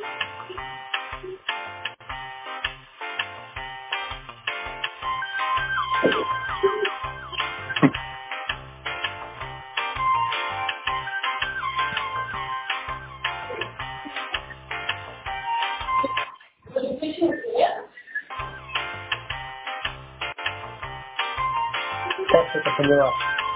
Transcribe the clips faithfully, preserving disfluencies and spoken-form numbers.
Как ты это поняла?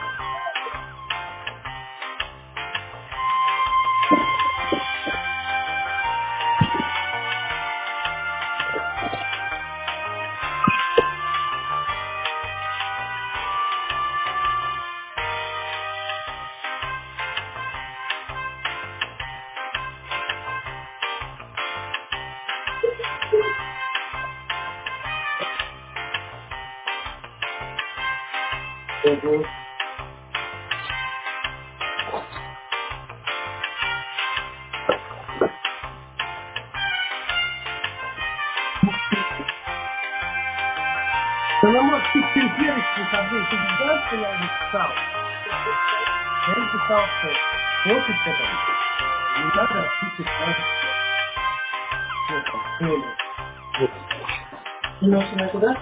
Угу. Ты не можешь пить перепелочку с одной. Ты же знаешь, что я уже писал? Я им писал, что офис этот э, не надо пить сразу, ну, там, цели. Ну, что куда?